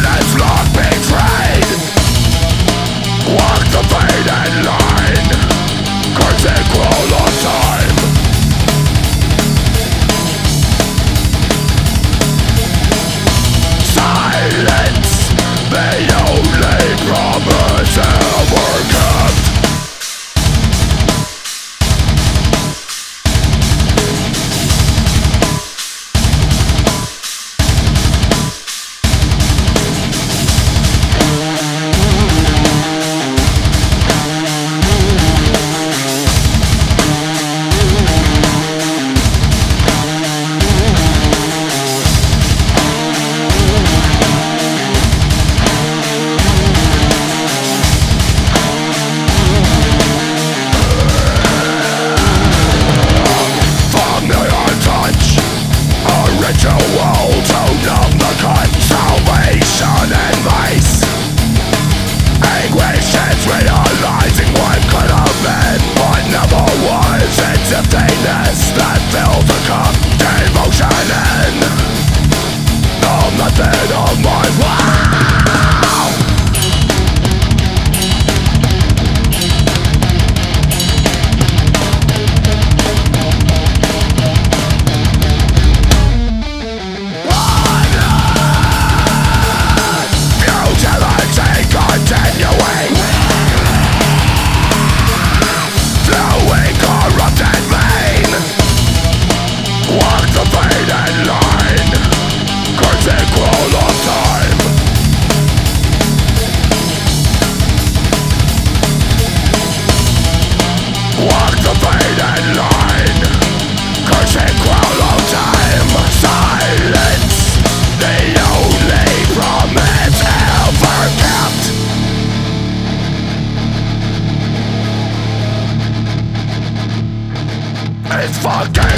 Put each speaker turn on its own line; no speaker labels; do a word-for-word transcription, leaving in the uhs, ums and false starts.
Silence love betrayed. Walk the faded line, curtain crawl of time. Silence, the only promise ever kept. That fill the cup, devotion in the method of my wow. Futility continuing, flowing corrupted vein. Walk the faded line, curtain crawl of time. Walk the faded line, curtain crawl of time. Silence, the only promise ever kept. It's fucking